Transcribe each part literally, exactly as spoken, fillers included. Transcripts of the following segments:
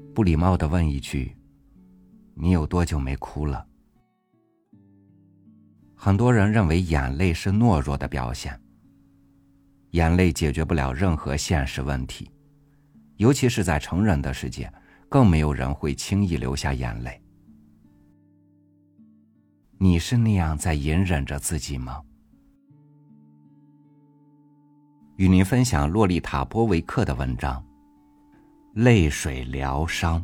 不礼貌地问一句：你有多久没哭了？很多人认为眼泪是懦弱的表现，眼泪解决不了任何现实问题，尤其是在成人的世界，更没有人会轻易流下眼泪。你是那样在隐忍着自己吗？与您分享洛丽塔·波维克的文章《泪水疗伤》。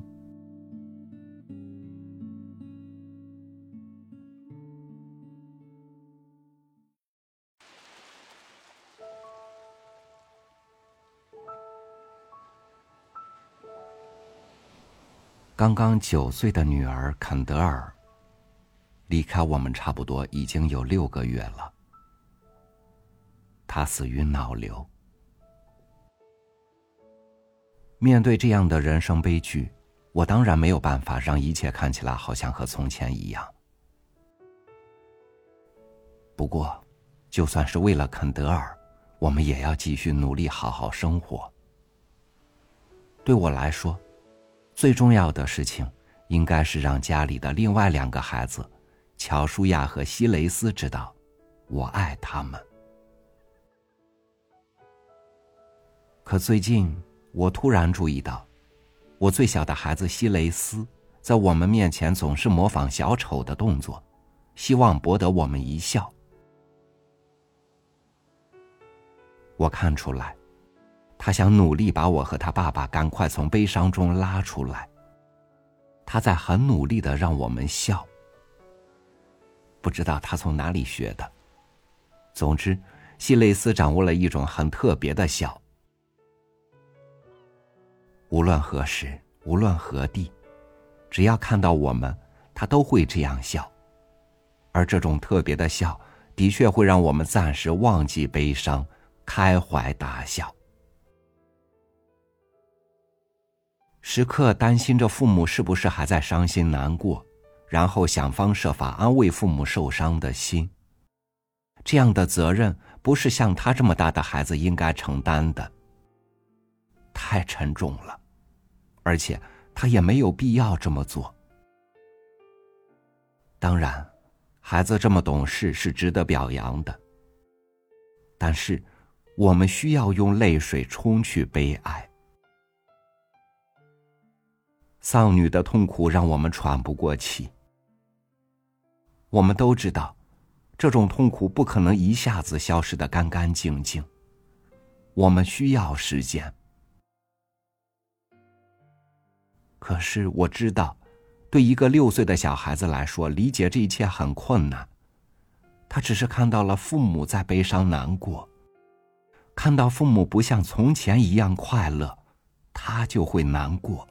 刚刚九岁的女儿肯德尔离开我们差不多已经有六个月了，她死于脑瘤。面对这样的人生悲剧，我当然没有办法让一切看起来好像和从前一样。不过，就算是为了肯德尔，我们也要继续努力好好生活。对我来说，最重要的事情应该是让家里的另外两个孩子乔舒亚和希雷斯知道我爱他们。可最近我突然注意到，我最小的孩子希雷斯在我们面前总是模仿小丑的动作，希望博得我们一笑。我看出来，他想努力把我和他爸爸赶快从悲伤中拉出来，他在很努力地让我们笑。不知道他从哪里学的，总之希雷斯掌握了一种很特别的笑。无论何时，无论何地，只要看到我们，他都会这样笑。而这种特别的笑，的确会让我们暂时忘记悲伤，开怀大笑。时刻担心着父母是不是还在伤心难过，然后想方设法安慰父母受伤的心，这样的责任不是像他这么大的孩子应该承担的，太沉重了，而且他也没有必要这么做。当然，孩子这么懂事是值得表扬的，但是我们需要用泪水冲去悲哀。丧女的痛苦让我们喘不过气。我们都知道，这种痛苦不可能一下子消失得干干净净，我们需要时间。可是我知道，对一个六岁的小孩子来说，理解这一切很困难。他只是看到了父母在悲伤难过，看到父母不像从前一样快乐，他就会难过。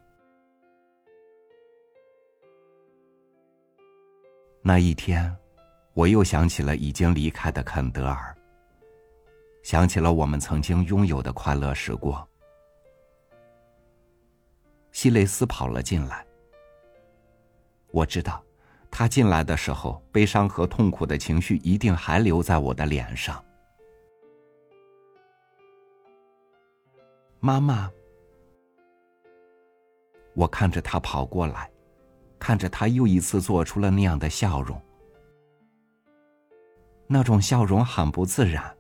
那一天，我又想起了已经离开的肯德尔，想起了我们曾经拥有的快乐时光。希雷斯跑了进来，我知道，他进来的时候，悲伤和痛苦的情绪一定还留在我的脸上。妈妈，我看着他跑过来，看着他又一次做出了那样的笑容，那种笑容很不自然。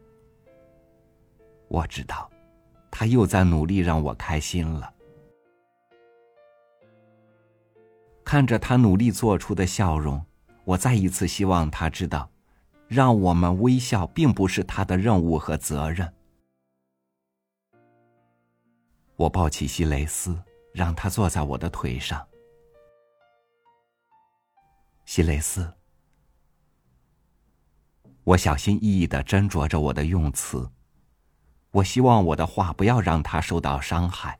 我知道，他又在努力让我开心了。看着他努力做出的笑容，我再一次希望他知道，让我们微笑并不是他的任务和责任。我抱起希雷斯，让他坐在我的腿上。希雷斯，我小心翼翼地斟酌着我的用词，我希望我的话不要让他受到伤害。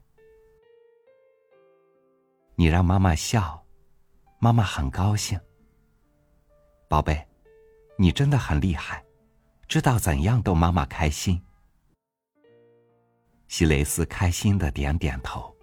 你让妈妈笑，妈妈很高兴。宝贝，你真的很厉害，知道怎样逗妈妈开心。希雷斯开心地点点头。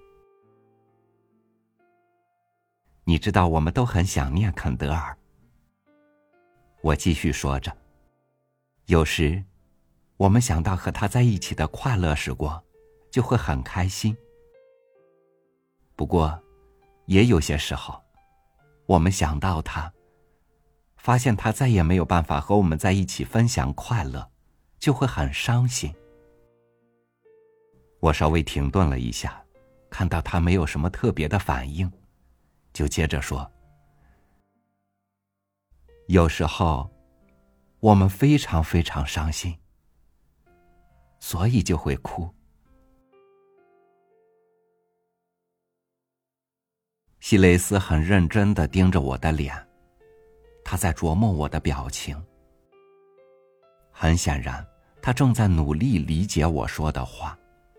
你知道我们都很想念肯德尔。我继续说着，有时我们想到和他在一起的快乐时光，就会很开心。 不过，也有些时候，我们想到他，发现他再也没有办法和我们在一起分享快乐，就会很伤心。我稍微停顿了一下，看到他没有什么特别的反应，就接着说，有时候我们非常非常伤心，所以就会哭。希雷斯很认真地盯着我的脸，他在琢磨我的表情。很显然，他正在努力理解我说的话。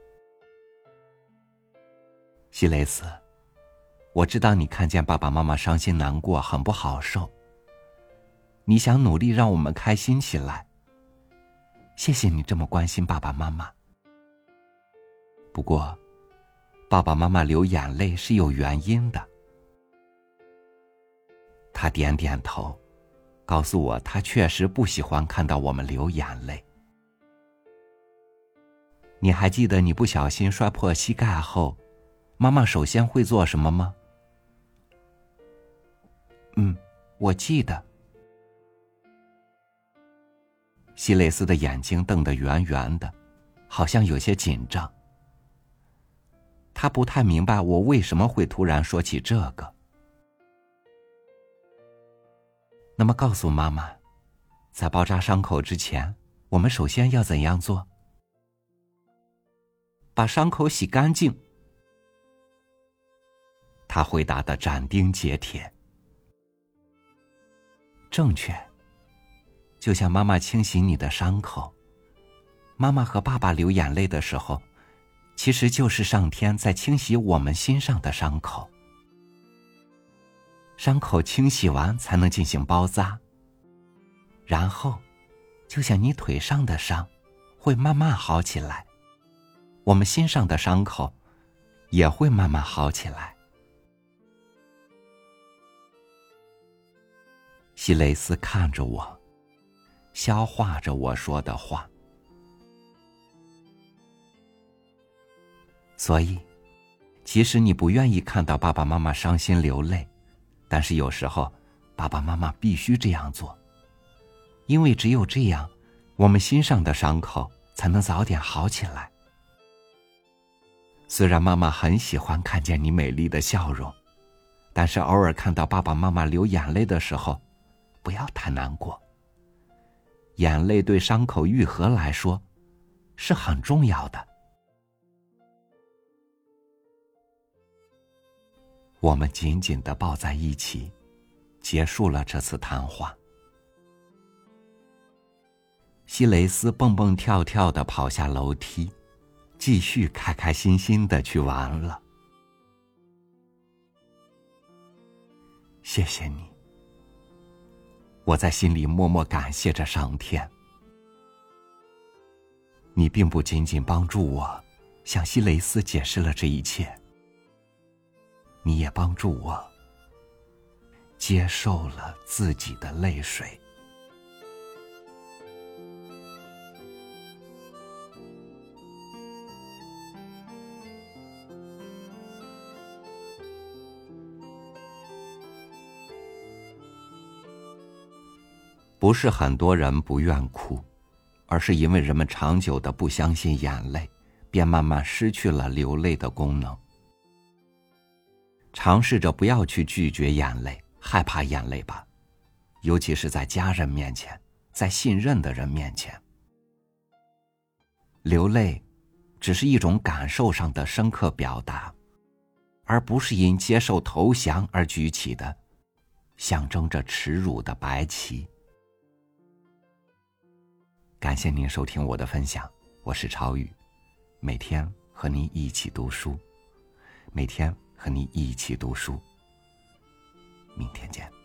希雷斯，我知道你看见爸爸妈妈伤心难过很不好受，你想努力让我们开心起来。谢谢你这么关心爸爸妈妈。不过，爸爸妈妈流眼泪是有原因的。他点点头，告诉我他确实不喜欢看到我们流眼泪。你还记得你不小心摔破膝盖后，妈妈首先会做什么吗？嗯，我记得。希雷斯的眼睛瞪得圆圆的，好像有些紧张。他不太明白我为什么会突然说起这个。那么告诉妈妈，在包扎伤口之前，我们首先要怎样做？把伤口洗干净。他回答得斩钉截铁。正确，就像妈妈清洗你的伤口，妈妈和爸爸流眼泪的时候，其实就是上天在清洗我们心上的伤口。伤口清洗完才能进行包扎，然后就像你腿上的伤会慢慢好起来，我们心上的伤口也会慢慢好起来。希雷斯看着我，消化着我说的话。所以，即使你不愿意看到爸爸妈妈伤心流泪，但是有时候，爸爸妈妈必须这样做，因为只有这样，我们心上的伤口才能早点好起来。虽然妈妈很喜欢看见你美丽的笑容，但是偶尔看到爸爸妈妈流眼泪的时候，不要太难过。眼泪对伤口愈合来说，是很重要的。我们紧紧地抱在一起，结束了这次谈话。希雷斯蹦蹦跳跳地跑下楼梯，继续开开心心地去玩了。谢谢你，我在心里默默感谢着上天。你并不仅仅帮助我向希雷斯解释了这一切，你也帮助我接受了自己的泪水。不是很多人不愿哭，而是因为人们长久的不相信眼泪，便慢慢失去了流泪的功能。尝试着不要去拒绝眼泪，害怕眼泪吧，尤其是在家人面前，在信任的人面前。流泪只是一种感受上的深刻表达，而不是因接受投降而举起的象征着耻辱的白旗。感谢您收听我的分享，我是超宇，每天和您一起读书，每天和您一起读书，明天见。